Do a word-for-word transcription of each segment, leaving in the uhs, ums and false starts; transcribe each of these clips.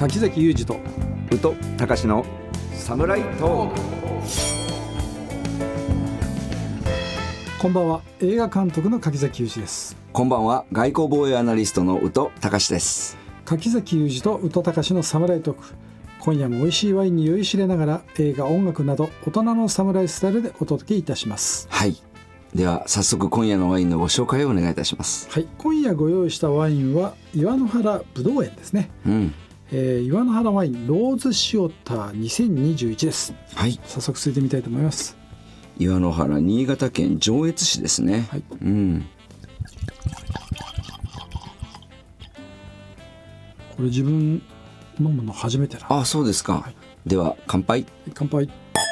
柿崎裕二と宇都隆のサムライトーク。 こんばんは。映画監督の柿崎裕二です。 こんばんは。外交防衛アナリストの宇都隆です。 柿崎裕二と宇都隆のサムライトーク。今夜も美味しいワインに酔いしれながら映画、音楽など大人のサムライスタイルでお届けいたします。 はい、では早速今夜のワインのご紹介をお願いいたします。 はい、今夜ご用意したワインは岩の原ぶどう園ですね、うんえー、岩の原ワインローズシオターにせんにじゅういちです。 はい、 早速ついてみたいと思います。 岩の原、新潟県上越市ですね。はい、うん、 これ自分飲むの初めてな。 あ、そうですか、はい、では乾杯。 乾杯。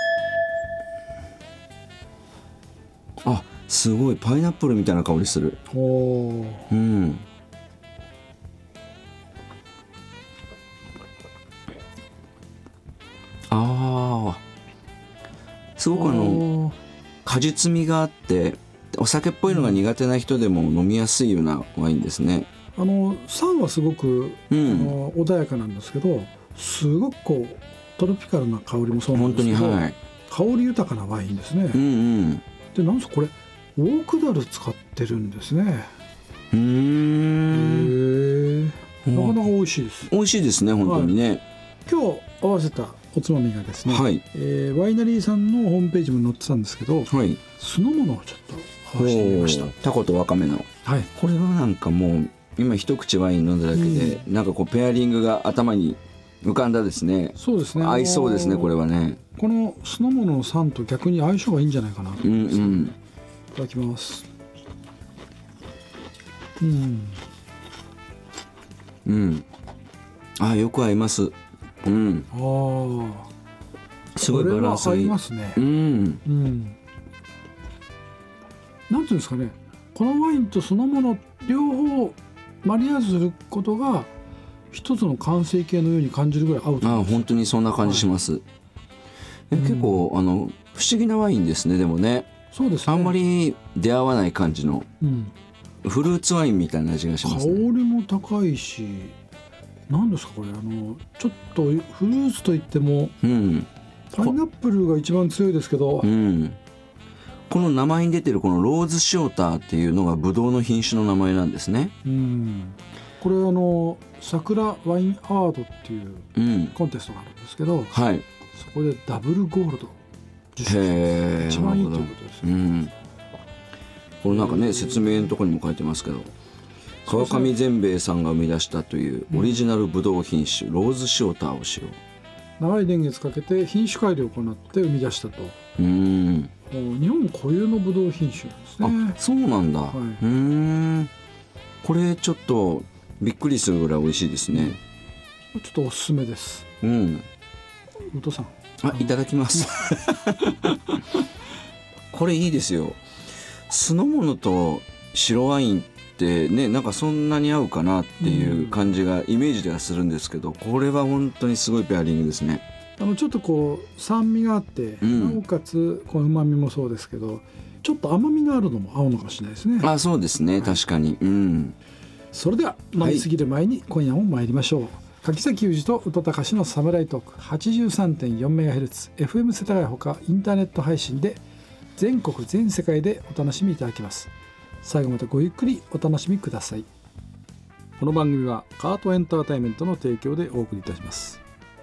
あ、すごいパイナップルみたいな香りする。 おー、 うん、あー、すごくあの果実味があってお酒っぽいのが苦手な人でも飲みやすいようなワインですね。 あの酸はすごく、 うん、 あの穏やかなんですけど、すごくこうトロピカルな香りもそうなんですけど、 本当に、はい、 香り豊かなワインですね。 うんうん、 でなんせこれオークダル使ってるんですね。 うーん、 へえ、なかなか美味しいです。 美味しいですね、本当にね、はい、 今日合わせたおつまみがですね、はい、えー、ワイナリーさんのホームページも載ってたんですけど、はい、酢の物をちょっと合わせてみました。 タコとわかめの、はい、これはなんかもう今一口ワイン飲んだだけで、うん、なんかこうペアリングが頭に浮かんだですね。 そうですね、 合いそうですね、これはね。 この酢の物の酸と逆に相性がいいんじゃないかなと思います、うんうん、いただきます。うんうん、あ、よく合います。うん、 あ、 すごいバランスがいい。 これは合いますね。 うん、 うん、なんていうんですかね、このワインと酢の物両方マリアージュすることが一つの完成形のように感じるぐらい合うと思います。 あ、本当にそんな感じします、はい、え、結構、うん、あの不思議なワインですね。でもね、 そうですね、 あんまり出会わない感じの、うん、フルーツワインみたいな味がしますね。 香りも高いし、何ですかこれ、あのちょっとフルーツといっても、うん、パイナップルが一番強いですけど、うん、 この名前に出てるこのローズシオターっていうのがブドウの品種の名前なんですね。 うん、これあの桜ワインアワードっていうコンテストがあるんですけど、うん、はい、そこでダブルゴールド受賞して一番いいということですね。うん、 これなんかね、説明のところにも書いてますけど、川上善兵衛さんが生み出したというオリジナルブドウ品種、うん、ローズシオターを使用。 長い年月かけて品種改良を行って生み出したと。うん、日本固有のブドウ品種なんですね。 あ、そうなんだ、はい、うーん、これちょっとびっくりするぐらい美味しいですね。 ちょっとおすすめです。 うん、 宇都さん、 あ、いただきますこれいいですよ。酢の物と白ワインってね、なんかそんなに合うかなっていう感じがイメージではするんですけど、これは本当にすごいペアリングですね。 あのちょっとこう酸味があって、うん、なおかつこの旨味もそうですけど、ちょっと甘みがあるのも合うのかもしれないですね。 あ、そうですね、はい、確かに、うん、 それでは飲みすぎる前に今夜も参りましょう、はい、柿崎裕二と宇都隆のサムライトーク はちじゅうさんてんよんメガヘルツ エフエム 世田谷ほかインターネット配信で全国全世界でお楽しみいただけます。最後までごゆっくりお楽しみください。この番組はカートエンターテインメントの提供でお送りいたします。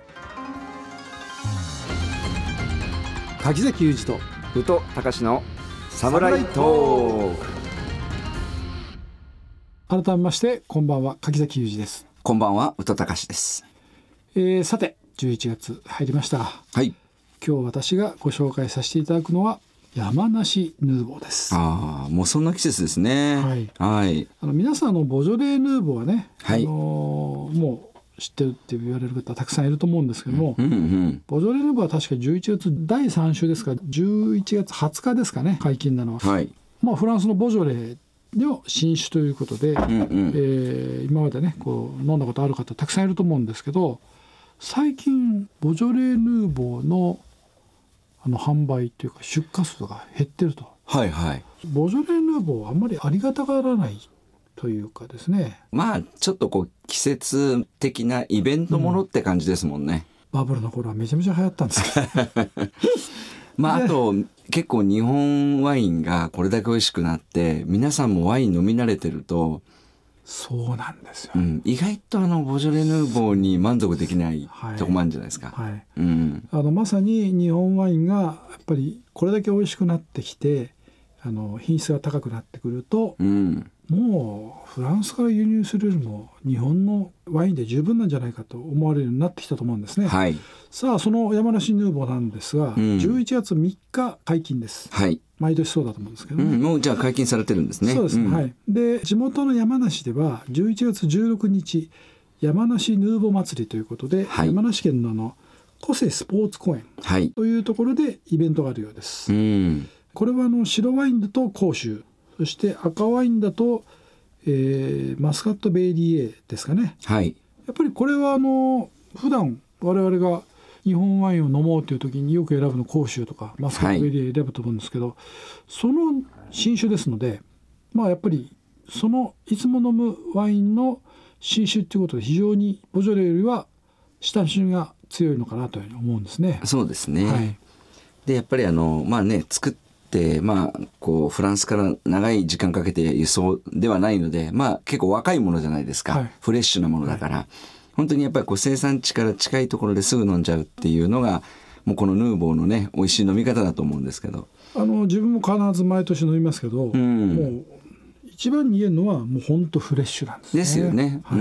柿崎裕二と宇都隆のサムライトーク。改めましてこんばんは、柿崎裕二です。 こんばんは、宇都隆です。 えー、さてじゅういちがつ入りました。 はい、 今日私がご紹介させていただくのは山梨ヌーボーです。 ああ、もうそんな季節ですね。はい、はい、 あの皆さんのボジョレーヌーボーはね、はい、あのー、もう知ってるって言われる方たくさんいると思うんですけども、うんうんうん、ボジョレーヌーボーは確かじゅういちがつだいさん週ですからじゅういちがつはつかですかね、解禁なのは、はい、まあ、フランスのボジョレーの新種ということで、うんうん、えー、今までねこう飲んだことある方たくさんいると思うんですけど、最近ボジョレーヌーボーのあの販売というか出荷数が減ってると。はいはい、ボジョレ・ヌーボーはあんまりありがたがらないというかですね、 まあちょっとこう季節的なイベントものって感じですもんね、 うん、バブルの頃はめちゃめちゃ流行ったんですけどまああと結構日本ワインがこれだけ美味しくなって皆さんもワイン飲み慣れてると、 そうなんですよ、 うん、意外とあのボジョレ・ヌーボーに満足できない、 はい、 とこもあるんじゃないですか、 はい、 うん、 あのまさに日本ワインがやっぱりこれだけ美味しくなってきて、あの品質が高くなってくると、 うん、 もうフランスから輸入するよりも日本のワインで十分なんじゃないかと思われるようになってきたと思うんですね、 はい、 さあその山梨ヌーボーなんですが、うん、じゅういちがつみっか解禁です、はい、毎年そうだと思うんですけど、ね、 うん、もうじゃあ解禁されてるんですね。 そうです、 うん、 はい。で地元の山梨ではじゅういちがつじゅうろくにち山梨ヌーボー祭りということで、はい、山梨県のあの小瀬スポーツ公園というところでイベントがあるようです、はい、うん、これはあの白ワインだと甲州、そして赤ワインだと、えー、マスカットベイリー エー ですかね、はい、やっぱりこれはあの普段我々が日本ワインを飲もうという時によく選ぶの甲州とかマスカットベイリー エー 選ぶと思うんですけど、はい、その新酒ですので、まあやっぱりそのいつも飲むワインの新酒ということで非常にボジョレよりは親しみが強いのかなというふうに思うんですね。 そうですね、 はい、 でやっぱりあのまあね作ってまあこうフランスから長い時間かけて輸送ではないので、まあ結構若いものじゃないですか、はい、フレッシュなものだから、はい、本当にやっぱりこう生産地から近いところですぐ飲んじゃうっていうのがもうこのヌーボーのね美味しい飲み方だと思うんですけど、 あの自分も必ず毎年飲みますけど、うん、もう一番に言えるのはもう本当フレッシュなんですね。 ですよね、はい、うん、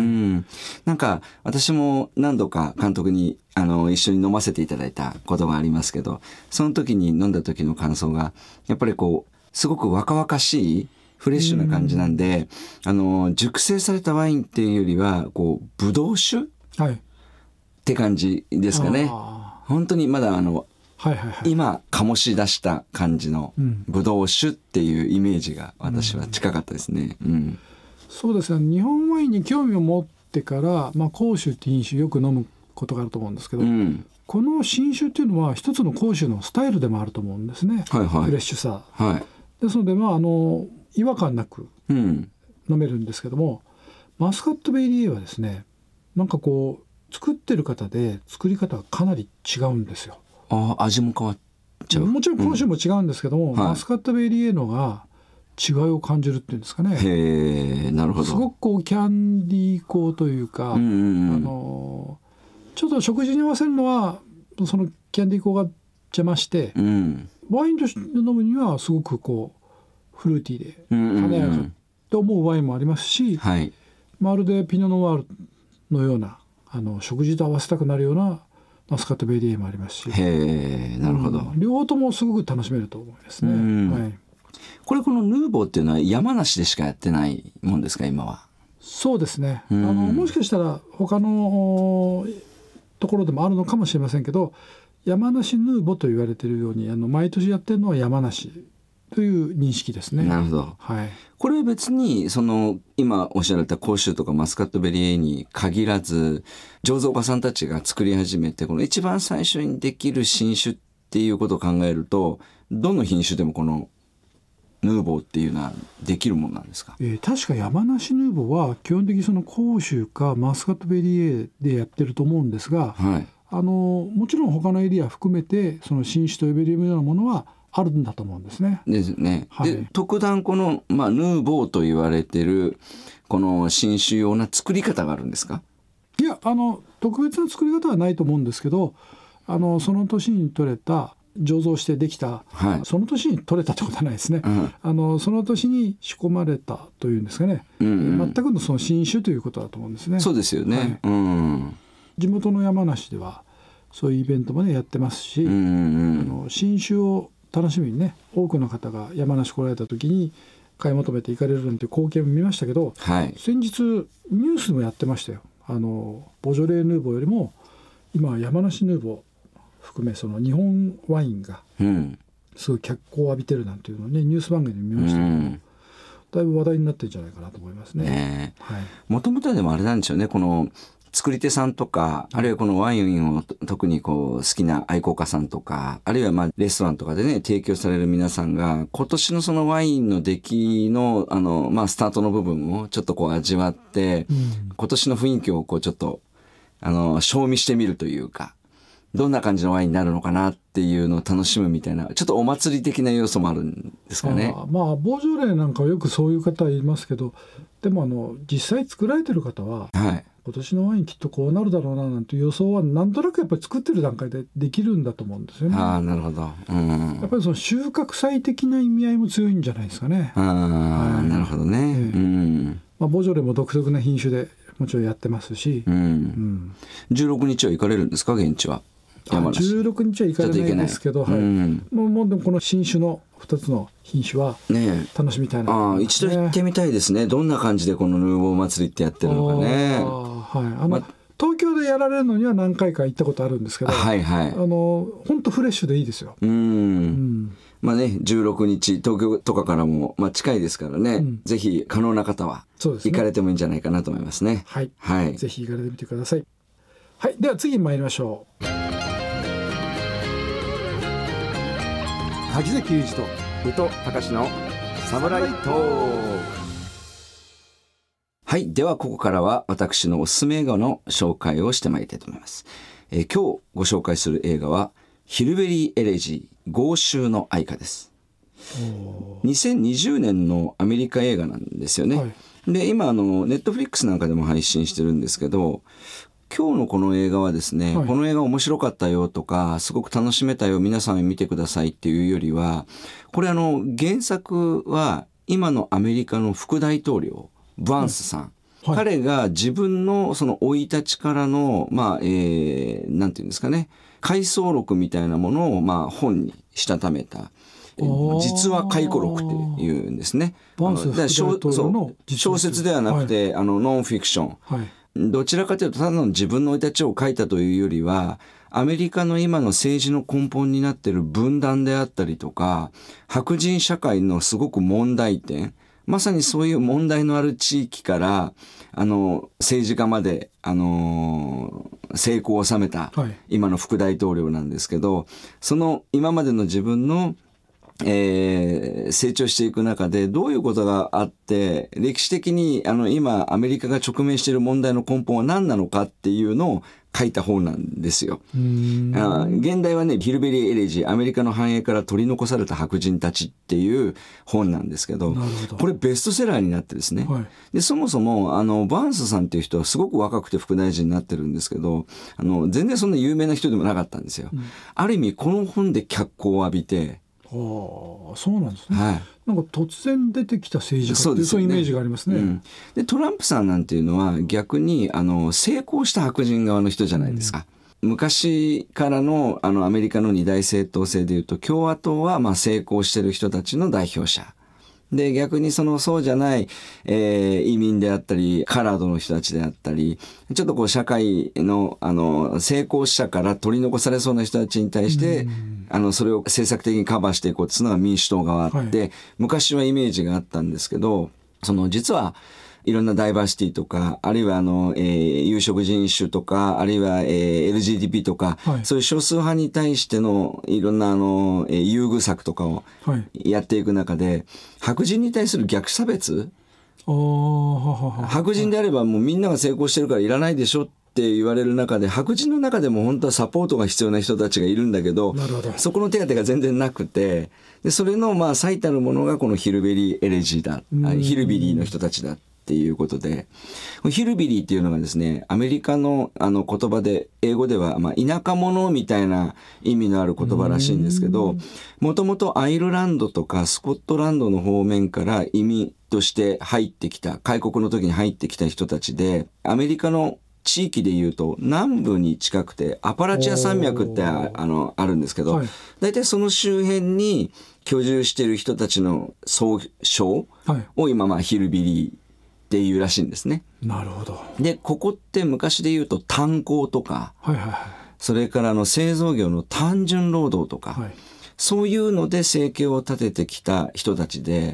なんか私も何度か監督にあの一緒に飲ませていただいたことがありますけど、その時に飲んだ時の感想がやっぱりこうすごく若々しいフレッシュな感じなんで、あの熟成されたワインっていうよりはこうブドウ酒、はい、って感じですかね。本当にまだあのはいはいはい、今醸し出した感じのブドウ酒っていうイメージが私は近かったですね、うんうん、 そうですね。日本ワインに興味を持ってから、まあ、甲州っていう品種よく飲むことがあると思うんですけど、うん、この新酒っていうのは一つの甲州のスタイルでもあると思うんですね、はいはい、フレッシュさ、はい、ですので、まあ、あの違和感なく飲めるんですけども、うん、マスカットベイリーはですね、なんかこう作ってる方で作り方がかなり違うんですよ。 あ、味も変わっちゃう。 もちろんこの種も違うんですけども、うん、マスカットベイリーのが違いを感じるっていうんですかね。 へー、なるほど。 すごくこうキャンディー香というか、うんうんうん、あのちょっと食事に合わせるのはそのキャンディー香が邪魔して、うん、ワインとして飲むにはすごくこうフルーティーで華やかと思うワインもありますし、うんうんうん、まるでピノノワールのようなあの食事と合わせたくなるようなマスカットベイリーもありますし、 へー、なるほど、 うん、両方ともすごく楽しめると思いますね、うんはい、 これこのヌーボーっていうのは山梨でしかやってないもんですか今は。 そうですね、うん、あのもしかしたら他のところでもあるのかもしれませんけど、山梨ヌーボーと言われているようにあの毎年やってるのは山梨という認識ですね。 なるほど、はい、これは別にその今おっしゃられた甲州とかマスカットベリーに限らず醸造家さんたちが作り始めてこの一番最初にできる新酒っていうことを考えるとどの品種でもこのヌーボーっていうのはできるものなんですか。 えー、確か山梨ヌーボーは基本的にその甲州かマスカットベリーでやってると思うんですが、はい、あのもちろん他のエリア含めてその新酒と呼べるようなものはあるんだと思うんですね。 ですね。はい、で特段この、まあ、ヌーボーと言われてるこの新酒用な作り方があるんですか。 いやあの特別な作り方はないと思うんですけど、あのその年に取れた醸造してできた、はい、その年に取れたってことはないですね、うん、あのその年に仕込まれたというんですかね、うんうん、全くのその新酒ということだと思うんですね。 そうですよね、はい、うん、 地元の山梨ではそういうイベントもねやってますし、うんうん、あの新酒を楽しみにね多くの方が山梨来られた時に買い求めて行かれるなんて光景も見ましたけど、はい、先日ニュースでもやってましたよ。あのボジョレーヌーボーよりも今山梨ヌーボー含めその日本ワインがすごい脚光を浴びてるなんていうのをねニュース番組で見ましたけど、うん、だいぶ話題になってるんじゃないかなと思いますね。 もともとはでもあれなんでしょうね、この作り手さんとか、あるいはこのワインを特にこう好きな愛好家さんとか、あるいはまあレストランとかでね、提供される皆さんが、今年のそのワインの出来の、あの、まあスタートの部分をちょっとこう味わって、うん、今年の雰囲気をこうちょっと、あの、賞味してみるというか、どんな感じのワインになるのかなっていうのを楽しむみたいな、ちょっとお祭り的な要素もあるんですかね。 あまあ、ボージョレーなんかはよくそういう方いますけど、でもあの、実際作られてる方は、はい、今年のワインきっとこうなるだろうななんていう予想はなんとなくやっぱり作ってる段階でできるんだと思うんですよね。 ああ、なるほど。うん、 やっぱりその収穫祭的な意味合いも強いんじゃないですかね。 ああ、はい、なるほどね。えーうんまあ、ボージョレーも独特な品種でもちろんやってますし、うんうん、 じゅうろくにちは行かれるんですか、現地は。 じゅうろくにちは行かれないですけど、はい、うん、もうもうでもこの新種のふたつの品種は楽しみたいな、 ね、あ一度行ってみたいですね。どんな感じでこのヌーボー祭りってやってるのかね。 あ、はい、あの、ま、東京でやられるのには何回か行ったことあるんですけど、はいはい、あの本当フレッシュでいいですよ。うん、 うんまあね、じゅうろくにち東京とかからも、まあ、近いですからね、うん、ぜひ可能な方は行かれてもいいんじゃないかなと思いますね。 はい、はい、ぜひ行かれてみてください。はい、では次に参りましょう。 梶崎裕二と宇都隆のサムライトーク。はい、ではここからは私のおすすめ映画の紹介をしてまいりたいと思います。えー、今日ご紹介する映画はヒルベリー・エレジー豪州の愛歌です。にせんにじゅうねんのアメリカ映画なんですよね。はい、で今あのネットフリックスなんかでも配信してるんですけど、今日のこの映画はですね、はい、この映画面白かったよとかすごく楽しめたよ、皆さん見てくださいっていうよりは、これあの原作は今のアメリカの副大統領バンスさん、はいはい、彼が自分のその生い立ちからのまあ、えー、なんていうんですかね、回想録みたいなものをまあ本にしたためた実話回顧録っていうんですね。 バンス副大統領の小説ではなくて、はい、あのノンフィクション、はい、どちらかというとただの自分の生い立ちを書いたというよりは、アメリカの今の政治の根本になっている分断であったりとか、白人社会のすごく問題点、まさにそういう問題のある地域からあの政治家まで、あのー、成功を収めた今の副大統領なんですけど、その今までの自分のえー、成長していく中でどういうことがあって、歴史的にあの今アメリカが直面している問題の根本は何なのかっていうのを書いた本なんですよ。うーんあ現代はね、ヒルベリー・エレジー、アメリカの繁栄から取り残された白人たちっていう本なんですけど、 なるほど、 これベストセラーになってですね、はい、でそもそもあのバーンスさんっていう人はすごく若くて副大臣になってるんですけど、あの全然そんな有名な人でもなかったんですよ。うん、ある意味この本で脚光を浴びて、 ああ、そうなんですね。はい、なんか突然出てきた政治家っていうそういうイメージがありますね。うん、 でトランプさんなんていうのは逆にあの成功した白人側の人じゃないですか。うん、昔からのあのアメリカの二大政党制でいうと共和党はまあ成功してる人たちの代表者。で逆にそのそうじゃない、えー、移民であったりカラードの人たちであったり、ちょっとこう社会のあの成功者から取り残されそうな人たちに対して、うん、あのそれを政策的にカバーしていこうっていうのが民主党側あって、はい、昔はイメージがあったんですけど、その実はいろんなダイバーシティとか、あるいはあの、えー、有色人種とか、あるいは、えー、エルジーティーピー とか、はい、そういう少数派に対してのいろんなあの、えー、優遇策とかをやっていく中で、はい、白人に対する逆差別、あはは白人であればもうみんなが成功してるからいらないでしょって言われる中で、白人の中でも本当はサポートが必要な人たちがいるんだけど、 なるほど、 そこの手当が全然なくて、でそれのまあ最たるものがこのヒルベリー・エレジーだ、ヒルビリーの人たちだっていうことで、ヒルビリーっていうのがですね、アメリカのあの言葉で、英語ではまあ田舎者みたいな意味のある言葉らしいんですけど、もともとアイルランドとかスコットランドの方面から移民として入ってきた、開国の時に入ってきた人たちで、アメリカの地域でいうと南部に近くてアパラチア山脈ってあのあるんですけど、はい、大体その周辺に居住している人たちの総称を今まあヒルビリーっていうらしいんですね。 なるほど。 でここって昔で言うと炭鉱とか、はいはいはい、それからあの製造業の単純労働とか、はい、そういうので生計を立ててきた人たちで、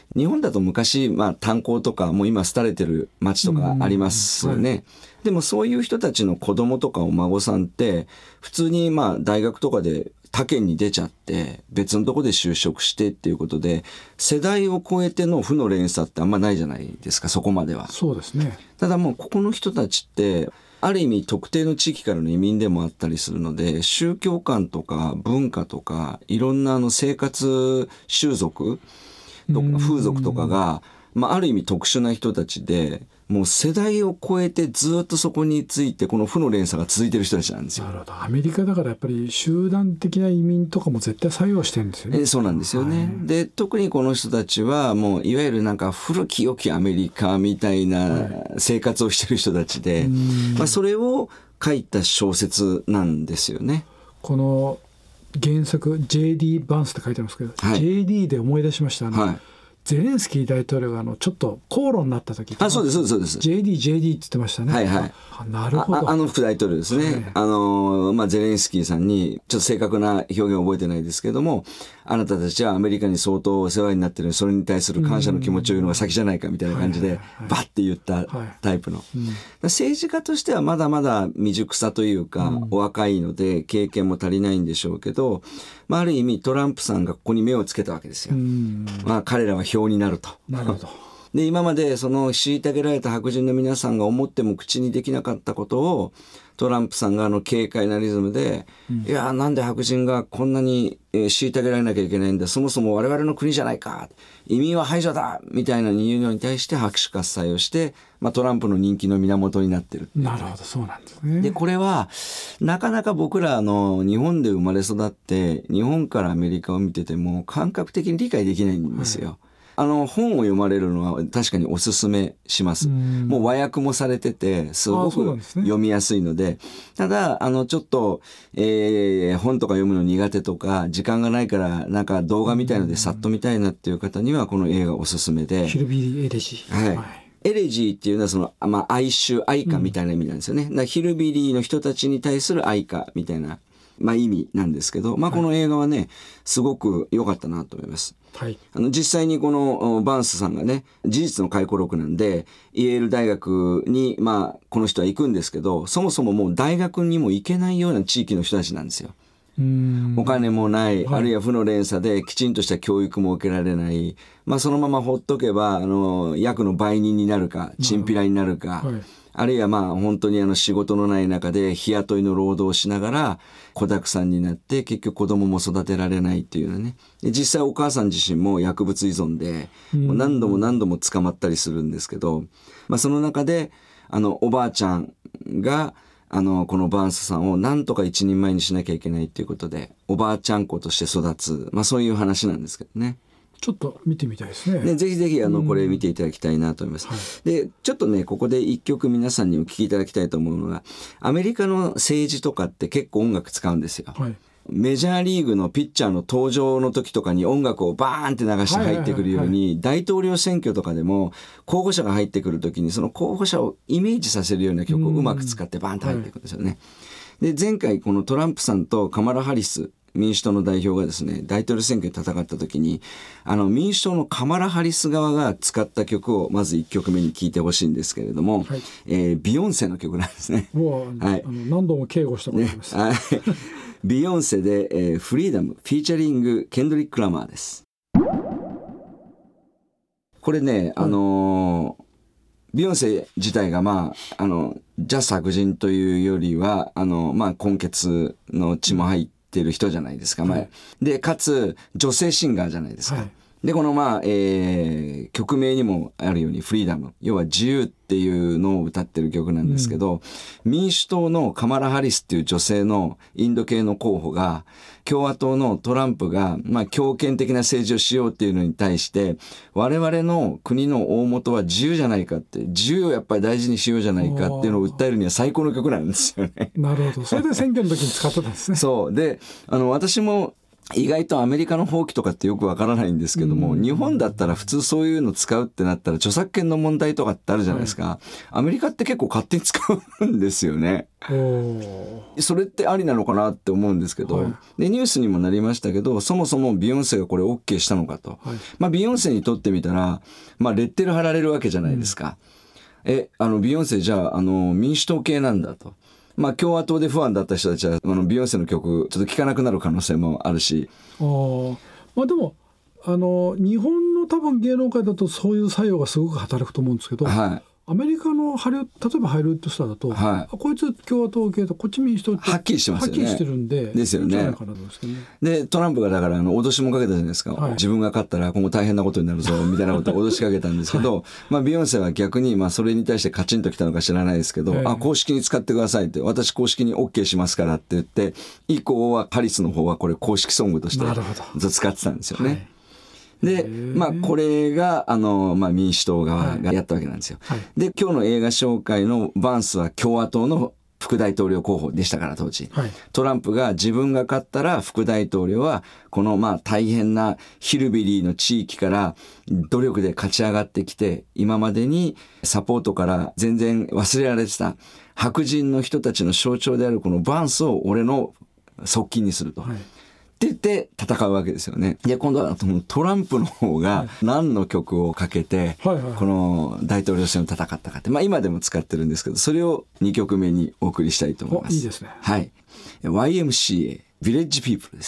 日本だと昔、まあ、炭鉱とかもう今廃れてる町とかありますよね、はい、でもそういう人たちの子供とかお孫さんって普通にまあ大学とかで他県に出ちゃって別のとこで就職してっていうことで世代を超えての負の連鎖ってあんまないじゃないですか、そこまでは。 そうですね。 ただもうここの人たちってある意味特定の地域からの移民でもあったりするので宗教観とか文化とかいろんなあの生活習俗とか風俗とかが、まあ、ある意味特殊な人たちでもう世代を超えてずっとそこについてこの負の連鎖が続いてる人たちなんですよ。 なるほど。アメリカだからやっぱり集団的な移民とかも絶対作用してるんですよね。 えそうなんですよね、はい、で特にこの人たちはもういわゆるなんか古き良きアメリカみたいな生活をしてる人たちで、はい、まあ、それを書いた小説なんですよね。 この原作 ジェーディー バンスって書いてありますけど、はい、ジェーディー で思い出しましたあの、はい、ゼレンスキー大統領があのちょっと口論になった時、 あ、そうですそうですジェーディー ジェーディー って言ってましたね。 はいはい、 あ、なるほど。 あ, あの副大統領ですね、はい、あのまあ、ゼレンスキーさんにちょっと正確な表現を覚えてないですけども、あなたたちはアメリカに相当お世話になってるのにそれに対する感謝の気持ちを言うのが先じゃないかみたいな感じでバッて言ったタイプの、はいはいはい、政治家としてはまだまだ未熟さというか、うん、お若いので経験も足りないんでしょうけど、まあ、ある意味トランプさんがここに目をつけたわけですよ、うん、まあ、彼らは票になると。 なるほど。 で今までその虐げられた白人の皆さんが思っても口にできなかったことをトランプさんがあの軽快なリズムで、うん、いやなんで白人がこんなに虐げられなきゃいけないんだ、そもそも我々の国じゃないか、移民は排除だみたいな言うのに対して拍手喝采をして、まあ、トランプの人気の源になってるっていう。 なるほど、そうなんですね。 でこれはなかなか僕らの日本で生まれ育って日本からアメリカを見てても感覚的に理解できないんですよ、はい。あの本を読まれるのは確かにおすすめします。もう和訳もされててすごく読みやすいの で, で、ね、ただあのちょっと、えー、本とか読むの苦手とか時間がないからなんか動画みたいのでさっと見たいなっていう方にはこの映画おすすめで、 ヒルビリー・エレジー、 はいはい、エレジーっていうのはその、まあ、哀愁哀歌みたいな意味なんですよね、うん、だからヒルビリーの人たちに対する哀歌みたいな、まあ、意味なんですけど、まあ、この映画はね、はい、すごく良かったなと思います。はい、あの実際にこのバンスさんがね事実の回顧録なんでイェール大学に、まあ、この人は行くんですけど、そもそももう大学にも行けないような地域の人たちなんですよ。うーん、お金もない、はい、あるいは負の連鎖できちんとした教育も受けられない、まあ、そのままほっとけばあの役の売人になるかチンピラになるか、はい、あるいはまあ本当にあの仕事のない中で日雇いの労働をしながら子だくさんになって結局子供も育てられないっていうのね。で実際お母さん自身も薬物依存でもう何度も何度も捕まったりするんですけど、まあ、その中であのおばあちゃんがあのこのバーンスさんをなんとか一人前にしなきゃいけないっていうことでおばあちゃん子として育つ、まあ、そういう話なんですけどね。 ちょっと見てみたいですね。 ね、ぜひぜひあのこれ見ていただきたいなと思います、はい、でちょっとねここで一曲皆さんにお聴きいただきたいと思うのが、アメリカの政治とかって結構音楽使うんですよ、はい、メジャーリーグのピッチャーの登場の時とかに音楽をバーンって流して入ってくるように、大統領選挙とかでも候補者が入ってくる時にその候補者をイメージさせるような曲をうまく使ってバーンと入ってくるんですよね、はい、で前回このトランプさんとカマラ・ハリス民主党の代表がですね大統領選挙で戦った時にあの民主党のカマラ・ハリス側が使った曲をまずいっきょくめに聴いてほしいんですけれども、はい、えー、ビヨンセの曲なんですね。 もう、はい、あの何度も警護したことあります、 ね、はい、ビヨンセで、えー、フリーダムフィーチャリングケンドリック・ラマーです。これね、あのービヨンセ自体がまああのジャス白人というよりはあのまあ混血の血も入ってる人じゃないですか、はい、でかつ女性シンガーじゃないですか、はい、でこのまあ、えー、曲名にもあるようにフリーダム、要は自由っていうのを歌ってる曲なんですけど、うん、民主党のカマラ・ハリスっていう女性のインド系の候補が共和党のトランプがまあ強権的な政治をしようっていうのに対して我々の国の大元は自由じゃないかって、自由をやっぱり大事にしようじゃないかっていうのを訴えるには最高の曲なんですよね。 なるほど、それで選挙の時に使ってたんですね。 そうであの私も意外とアメリカの法規とかってよくわからないんですけども、うん、日本だったら普通そういうの使うってなったら著作権の問題とかってあるじゃないですか、はい、アメリカって結構勝手に使うんですよね。それってありなのかなって思うんですけど、はい、でニュースにもなりましたけど、そもそもビヨンセがこれ OK したのかと、はい、まあ、ビヨンセにとってみたら、まあ、レッテル貼られるわけじゃないですか、うん、えあのビヨンセじゃあ、あの民主党系なんだと、まあ、共和党で不安だった人たちはあのビヨンセの曲ちょっと聴かなくなる可能性もあるし、 あ、まあ、でもあの日本の多分芸能界だとそういう作用がすごく働くと思うんですけど、はい、アメリカのハリウッド例えばハリウッドスターだと、はい、こいつ共和党系とこっち民主党ってはっきりしてますよね。 はっきりしてるんでですよね。 いいんじゃないかなと思うんですけどね。 でトランプがだからあの脅しもかけたじゃないですか、はい、自分が勝ったら今後大変なことになるぞみたいなことを脅しかけたんですけど、はい、まあ、ビヨンセは逆にまあそれに対してカチンときたのか知らないですけど、はい、あ公式に使ってくださいって、私公式に OK しますからって言って以降はハリスの方はこれ公式ソングとしてずっと使ってたんですよね。はい、で、まあ、これが、あの、まあ、民主党側がやったわけなんですよ。はい、で、今日の映画紹介のバンスは共和党の副大統領候補でしたから、当時。はい、トランプが自分が勝ったら副大統領は、この、まあ、大変なヒルビリーの地域から努力で勝ち上がってきて、今までにサポートから全然忘れられてた白人の人たちの象徴であるこのバンスを俺の側近にすると。はい、って言って戦うわけですよね。で今度はトランプの方が何の曲をかけてこの大統領選を戦ったかって、まあ、今でも使ってるんですけど、それをにきょくめにお送りしたいと思います。 いいですね。 はい、ワイエムシーエー ヴィレッジピープルです。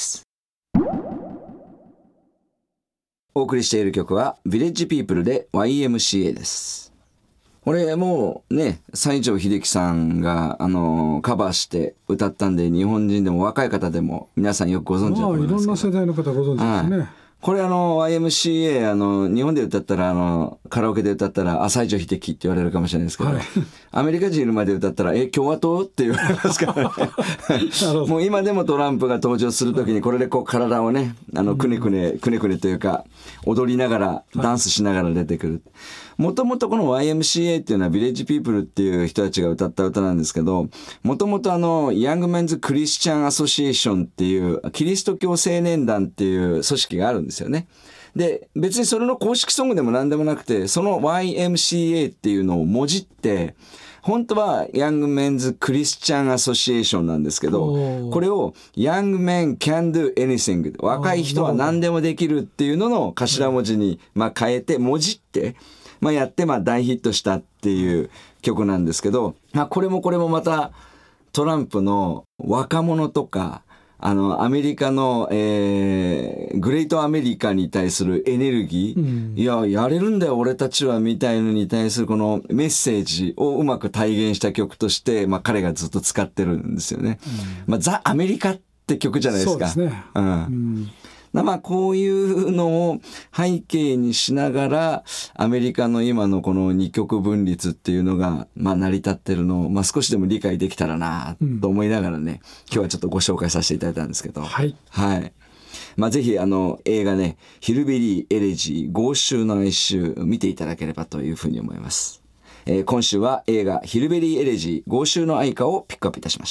お送りしている曲はヴィレッジピープルで ワイエムシーエー です。これもうね、西城秀樹さんがあのカバーして歌ったんで、日本人でも若い方でも皆さんよくご存知だと思いますけど、 いろんな世代の方ご存知ですね。はい、 これあの ワイエムシーエー あの日本で歌ったらあのカラオケで歌ったらあ西城秀樹って言われるかもしれないですけど、はい、アメリカ人いるまで歌ったらえ共和党って言われますからねもう今でもトランプが登場するときにこれでこう体をねあのくねくねくねくねというか踊りながらダンスしながら出てくる。はい、もともとこの ワイエムシーエー っていうのはビレッジピープルっていう人たちが歌った歌なんですけど、もともとあのヤングメンズクリスチャンアソシエーションっていうキリスト教青年団っていう組織があるんですよね。で別にそれの公式ソングでも何でもなくて、その ワイエムシーエー っていうのをもじって本当はヤングメンズクリスチャンアソシエーションなんですけど、これをヤングメン can do anything 若い人は何でもできるっていうのの頭文字にまあ変えてもじってまあ、やってまあ大ヒットしたっていう曲なんですけど、まあ、これもこれもまたトランプの若者とかあのアメリカの、えー、グレートアメリカに対するエネルギー、うん、いややれるんだよ俺たちはみたいのに対するこのメッセージをうまく体現した曲として、まあ、彼がずっと使ってるんですよね。うん、まあ、ザ・アメリカって曲じゃないですか。 そうですね。 うんうん、まあこういうのを背景にしながらアメリカの今のこの二極分立っていうのがまあ成り立ってるのをまあ少しでも理解できたらなと思いながらね、うん、今日はちょっとご紹介させていただいたんですけど、 はい、 はい、まあぜひあの映画ねヒルビリー・エレジー豪州の哀愁見ていただければというふうに思います。えー、今週は映画ヒルビリー・エレジー豪州の哀歌をピックアップいたしました。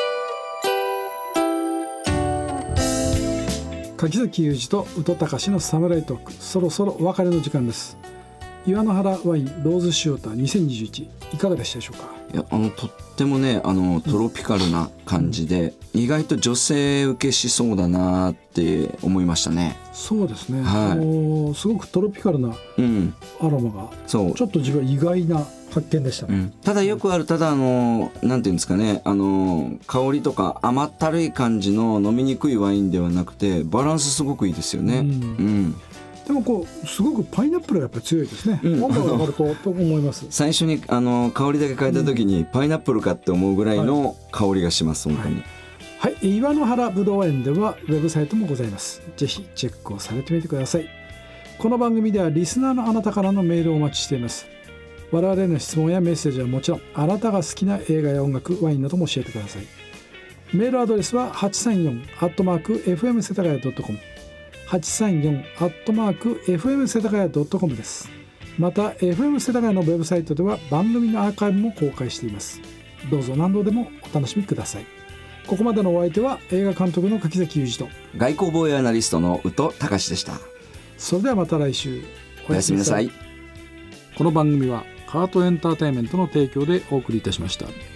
柿崎裕二と宇多隆のサムライトーク、そろそろお別れの時間です。岩の原ワインローズシオターにせんにじゅういちいかがでしたでしょうか。 いやあのとってもねあのトロピカルな感じで、うん、意外と女性受けしそうだなって思いましたね。 そうですね、 はい、 あのすごくトロピカルなアロマが、うん、そうちょっと自分は意外な発見でしたね。うん、 ただよくあるただあのなんていうんですかねあの香りとか甘ったるい感じの飲みにくいワインではなくてバランスすごくいいですよね。うん、うんでもこうすごくパイナップルがやっぱり強いですね。温度が上がるとと思います。 最初にあの香りだけ嗅いだ時に、うん、パイナップルかって思うぐらいの香りがします、はい、本当に。 はい、はい、岩の原ぶどう園ではウェブサイトもございます。ぜひチェックをされてみてください。この番組ではリスナーのあなたからのメールをお待ちしています。我々への質問やメッセージはもちろんあなたが好きな映画や音楽ワインなども教えてください。メールアドレスは はちさんよん アットマーク エフエム 世田谷 ドットコムはちさんよん アットマーク エフエム 世田谷 ドットコム です。また エフエム 世田谷のウェブサイトでは番組のアーカイブも公開しています。どうぞ何度でもお楽しみください。 ここまでのお相手は映画監督の柿崎裕二と外交防衛アナリストの宇都隆でした。 それではまた来週おやすみなさい。 この番組はカートエンターテインメントの提供でお送りいたしました。